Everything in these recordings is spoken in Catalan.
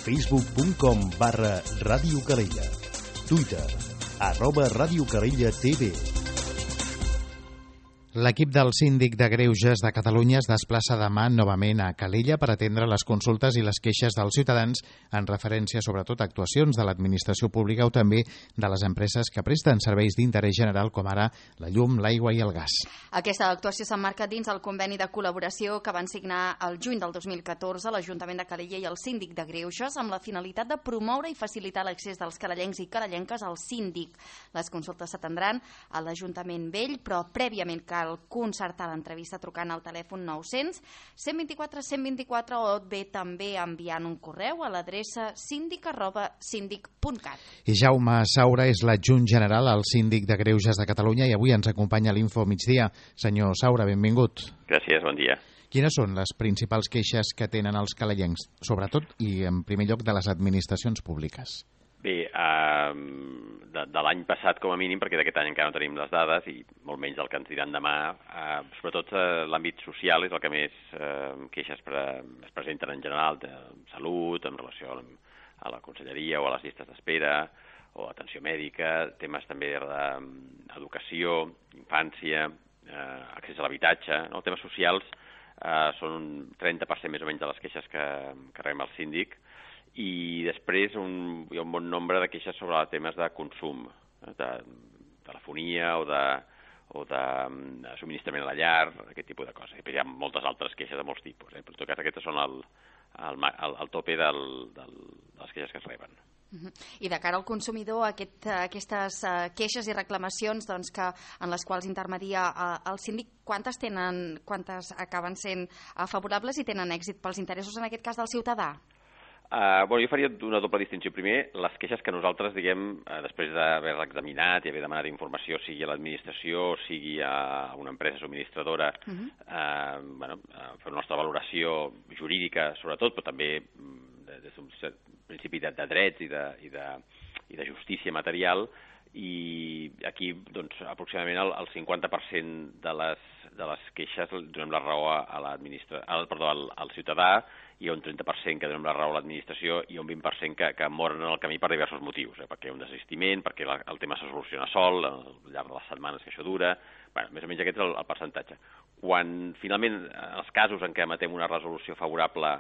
facebook.com/Ràdio Calella, Twitter, @Ràdio Calella TV. L'equip del Síndic de Greuges de Catalunya es desplaça demà novament a Calella per atendre les consultes i les queixes dels ciutadans en referència sobretot a actuacions de l'administració pública o també de les empreses que presten serveis d'interès general com ara la llum, l'aigua i el gas. Aquesta actuació s'emmarca dins el conveni de col·laboració que van signar el juny del 2014 l'Ajuntament de Calella i el Síndic de Greuges amb la finalitat de promoure i facilitar l'accés dels calellencs i calellenques al síndic. Les consultes s'atendran a l'Ajuntament Vell, però prèviament cal concertar l'entrevista trucant al telèfon 900 124 124 o bé també enviant un correu a l'adreça síndic@síndic.cat. I Jaume Saura és l'adjunt general al Síndic de Greuges de Catalunya i avui ens acompanya a l'Info Migdia. Senyor Saura, benvingut. Gràcies, bon dia. Quines són les principals queixes que tenen els calellencs, sobretot i en primer lloc de les administracions públiques? Bé, de l'any passat com a mínim, perquè d'aquest any encara no tenim les dades i molt menys el que ens diran demà, sobretot l'àmbit social és el que més queixes es presenten en general, de salut, en relació a la conselleria o a les llistes d'espera, o atenció mèdica, temes també d'educació, infància, accés a l'habitatge, no? Temes socials són un 30% més o menys de les queixes que rebem al síndic, i després hi ha un bon nombre de queixes sobre temes de consum, de telefonia o de subministrament a la llar, aquest tipus de coses. I hi ha moltes altres queixes de molts tipus, però en tot cas aquestes són el tope de les queixes que es reben. I de cara al consumidor, aquestes queixes i reclamacions en les quals intermedia el síndic, quantes acaben sent favorables i tenen èxit pels interessos, en aquest cas, del ciutadà? Jo faria una doble distinció. Primer, les queixes que nosaltres, després d'haver examinat i haver demanat informació, sigui a l'administració o sigui a una empresa subministradora, fer la nostra valoració jurídica, sobretot, però també des d'un principi de drets i de justícia material, i aquí aproximadament el 50% de les queixes donem la raó al ciutadà, hi ha un 30% que donem la raó a l'administració i un 20% que moren en el camí per diversos motius, perquè hi ha un desistiment, perquè el tema se soluciona sol al llarg de les setmanes que això dura. Més o menys aquest és el percentatge. Quan finalment, en els casos en què emetem una resolució favorable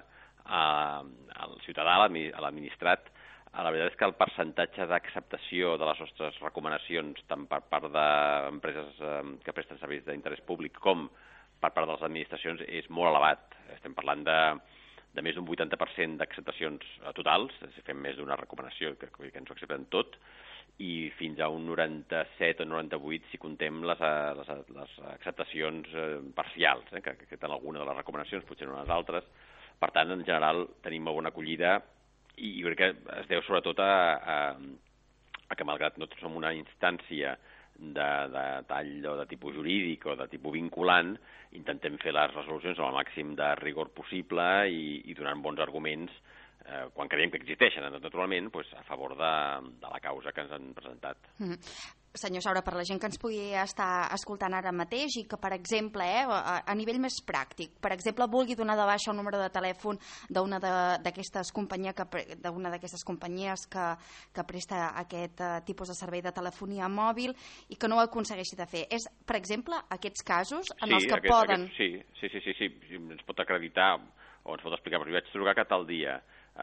al ciutadà, a l'administrat, la veritat és que el percentatge d'acceptació de les nostres recomanacions, tant per part d'empreses que presten serveis d'interès públic com per part de les administracions, és molt elevat. Estem parlant de més d'un 80% d'acceptacions totals, fem més d'una recomanació que ens ho accepten tot, i fins a un 97 o 98 si contem les acceptacions parcials, que tenen alguna de les recomanacions, potser no les altres. Per tant, en general, tenim molt bona acollida i jo crec que es deu sobretot a que, malgrat no som una instància de tall o de tipus jurídic o de tipus vinculant, intentem fer les resolucions amb el màxim de rigor possible i donant bons arguments quan creiem que existeixen, naturalment, a favor de la causa que ens han presentat. Senyor Saura, per la gent que ens pugui estar escoltant ara mateix i que, per exemple, a nivell més pràctic, per exemple, vulgui donar de baixa el número de telèfon d'una d'aquestes companyies que presta aquest tipus de servei de telefonia mòbil i que no ho aconsegueixi de fer. És, per exemple, aquests casos en els que poden... Sí, ens pot acreditar o ens pot explicar, però jo vaig trucar que tal dia, i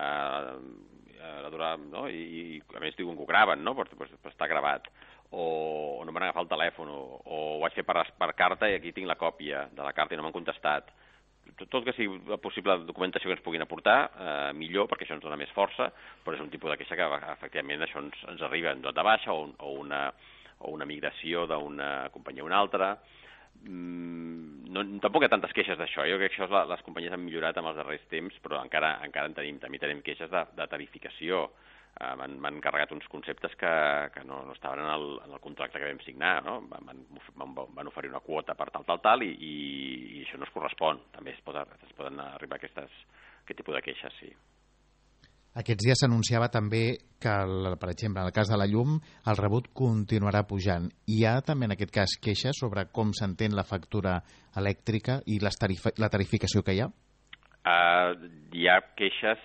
a més diuen que ho graven, no? Per estar gravat, o no m'han agafat el telèfon, o ho vaig fer per carta i aquí tinc la còpia de la carta i no m'han contestat. Tot que sigui possible documentació que ens puguin aportar, millor, perquè això ens dona més força, però és un tipus de queixa que efectivament això ens arriba en dot de baixa o una migració d'una companyia a una altra. Tampoc hi ha tantes queixes d'això. Jo crec que això les companyies han millorat en els darrers temps, però encara en tenim queixes de tarificació. M'han carregat uns conceptes que no estaven en el contracte que vam signar, no? Van oferir una quota per tal, i això no es correspon. També es poden arribar a aquest tipus de queixes, sí. Aquests dies s'anunciava també que, per exemple, en el cas de la llum, el rebut continuarà pujant. Hi ha també, en aquest cas, queixes sobre com s'entén la factura elèctrica i la tarificació que hi ha? Hi ha queixes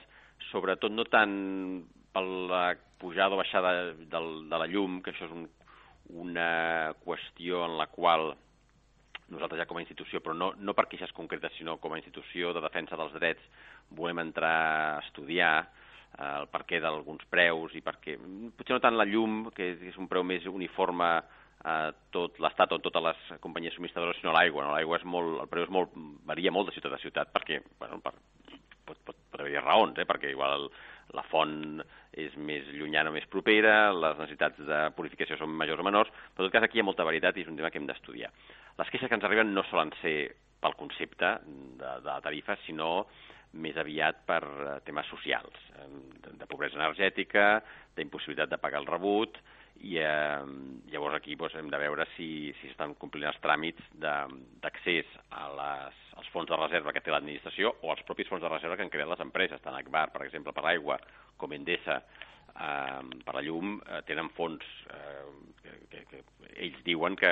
sobretot no tant per la pujada o baixada de la llum, que això és una qüestió en la qual nosaltres ja com a institució, però no per queixes concretes, sinó com a institució de defensa dels drets, volem entrar a estudiar el perquè d'alguns preus i perquè, potser no tant la llum, que és un preu més uniforme a tot l'estat o a totes les companyies subministradores, sinó l'aigua. No? L'aigua el preu varia molt de ciutat a ciutat, perquè pot haver-hi raons, perquè igual la font és més llunyana o més propera, les necessitats de purificació són majors o menors, però en tot cas aquí hi ha molta varietat i és un tema que hem d'estudiar. Les queixes que ens arriben no solen ser pel concepte de la tarifa, sinó més aviat per temes socials, de pobresa energètica, d'impossibilitat de pagar el rebut, i llavors aquí hem de veure si s'estan complint els tràmits d'accés als fons de reserva que té l'administració o als propis fons de reserva que han creat les empreses, tant Agbar, per exemple, per l'aigua, com Endesa, per la llum, tenen fons que ells diuen que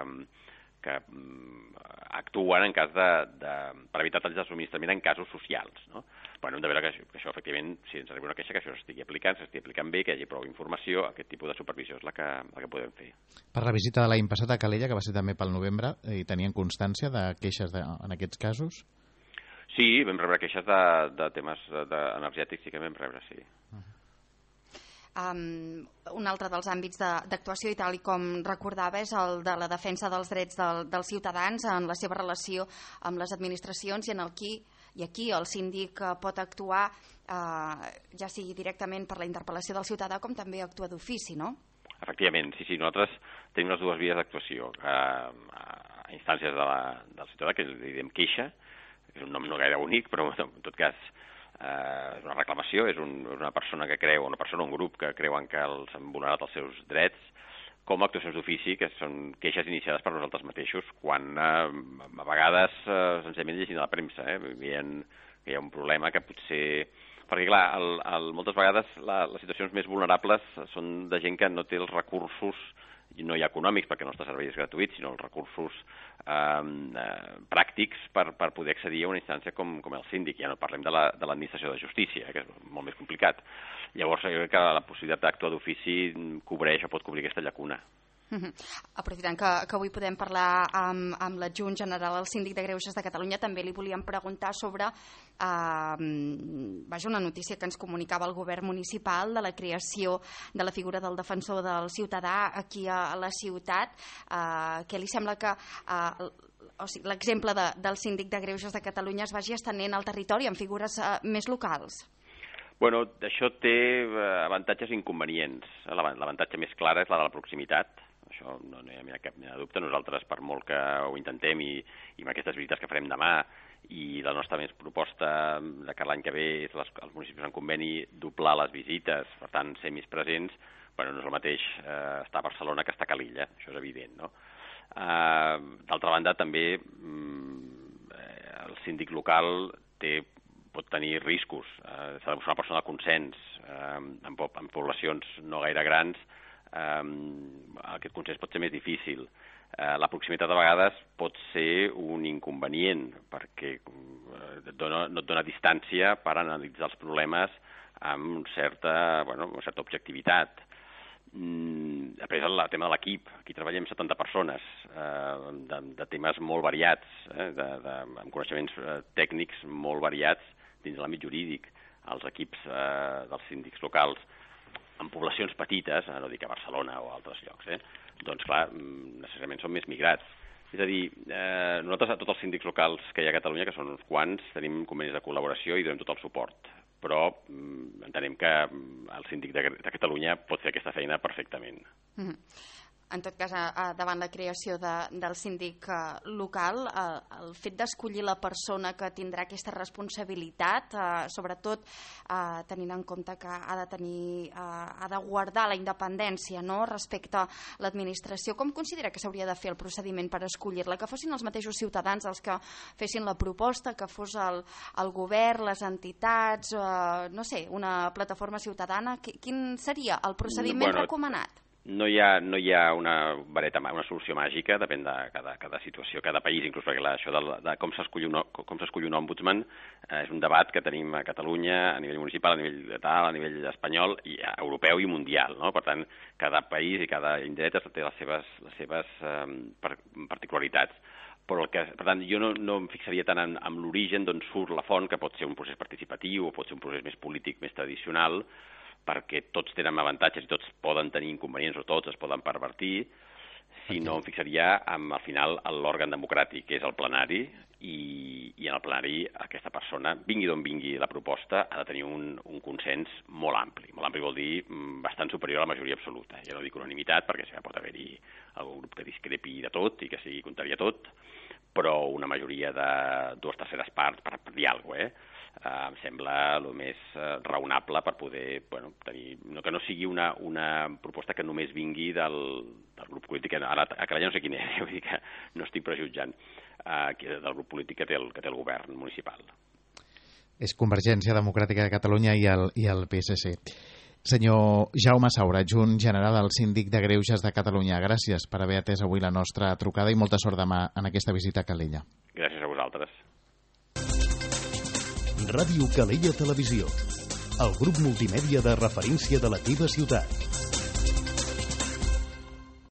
actuen en cas per evitar talls de subministrament en casos socials. No? Bueno, hem de veure que això, efectivament, si ens arriba una queixa, que això s'estigui aplicant bé, que hi hagi prou informació, aquest tipus de supervisió és la que podem fer. Per la visita de l'any passat a Calella, que va ser també pel novembre, i tenien constància de queixes en aquests casos? Sí, vam rebre queixes de temes energètics, sí que vam rebre, sí. Un altre dels àmbits d'actuació, i tal com recordava, és el de la defensa dels drets dels ciutadans en la seva relació amb les administracions, i aquí el síndic pot actuar ja sigui directament per la interpel·lació del ciutadà com també actua d'ofici, no? Efectivament, sí, nosaltres tenim les dues vies d'actuació. A instàncies del ciutadà, que li diem queixa, que és un nom no gaire únic, però en tot cas és una reclamació, és una persona que creu, una persona o un grup que creuen que s'han vulnerat els seus drets, com actuacions d'ofici, que són queixes iniciades per nosaltres mateixos, quan a vegades, senzillament llegint a la premsa, veient que hi ha un problema que potser... Perquè, clar, moltes vegades les situacions més vulnerables són de gent que no té els recursos, i no hi ha econòmics, perquè el nostre servei és gratuït, sinó els recursos pràctics per poder accedir a una instància com el síndic. Ja no parlem de l'administració de justícia, que és molt més complicat. Llavors, jo crec que la possibilitat d'actuar d'ofici cobreix o pot cobrir aquesta llacuna. Aprofitant que avui podem parlar amb l'adjunt general al Síndic de Greuges de Catalunya, també li volíem preguntar sobre una notícia que ens comunicava el govern municipal de la creació de la figura del defensor del ciutadà aquí a la ciutat. Què li sembla que l'exemple del Síndic de Greuges de Catalunya es vagi estenent al territori amb figures més locals? Bueno, això té avantatges i inconvenients. L'avantatge més clar és la de la proximitat. Això no hi ha cap mena de dubte. Nosaltres, per molt que ho intentem, i amb aquestes visites que farem demà, i la nostra més proposta de que l'any que ve és els municipis en conveni doblar les visites, per tant, ser més presents, bueno, no és el mateix estar a Barcelona que estar a Calella, això és evident, no? D'altra banda, també el síndic local pot tenir riscos. S'ha de buscar una persona de consens. En poblacions no gaire grans aquest consens pot ser més difícil. La proximitat a vegades pot ser un inconvenient perquè no et dona distància per analitzar els problemes amb una certa objectivitat. Després el tema de l'equip. Aquí treballem 70 persones de temes molt variats, amb coneixements tècnics molt variats dins de l'àmbit jurídic. Els equips dels síndics locals en poblacions petites, no dic a Barcelona o a altres llocs, doncs clar, necessàriament són més migrats. És a dir, nosaltres a tots els síndics locals que hi ha a Catalunya, que són uns quants, tenim convenis de col·laboració i donem tot el suport. Però entenem que el síndic de Catalunya pot fer aquesta feina perfectament. En tot cas, davant la creació del síndic local, el fet d'escollir la persona que tindrà aquesta responsabilitat, sobretot tenint en compte que ha de guardar la independència, no?, respecte a l'administració, com considera que s'hauria de fer el procediment per escollir-la? Que fossin els mateixos ciutadans els que fessin la proposta, que fos el govern, les entitats, no sé, una plataforma ciutadana? Quin seria el procediment recomanat? No hi ha una vareta, una solució màgica, depèn de cada situació, cada país, inclús perquè això de com s'escull un ombudsman és un debat que tenim a Catalunya, a nivell municipal, a nivell tal, a nivell espanyol, i europeu i mundial, no? Per tant, cada país i cada indret té les seves particularitats. Per tant, jo no em fixaria tant en l'origen d'on surt la font, que pot ser un procés participatiu o pot ser un procés més polític, més tradicional, perquè tots tenen avantatges i tots poden tenir inconvenients o tots es poden pervertir, sinó em fixaria al final l'òrgan democràtic, que és el plenari, i en el plenari aquesta persona, vingui d'on vingui la proposta, ha de tenir un consens molt ampli. Molt ampli vol dir bastant superior a la majoria absoluta. Ja no dic unanimitat, perquè pot haver-hi algun grup que discrepi de tot i que sigui contrari a tot, però una majoria de 2/3 parts per dir alguna cosa, em sembla el més raonable per poder tenir, que no sigui una proposta que només vingui del grup polític, ara a Calella no sé quin és, vull dir que no estic prejutjant, del grup polític que té el govern municipal. És Convergència Democràtica de Catalunya i el PSC. Senyor Jaume Saura, adjunt general al Síndic de Greuges de Catalunya, gràcies per haver atès avui la nostra trucada i molta sort demà en aquesta visita a Calella. Gràcies a vosaltres. Ràdio Calella Televisió, el grup multimèdia de referència de la teva ciutat.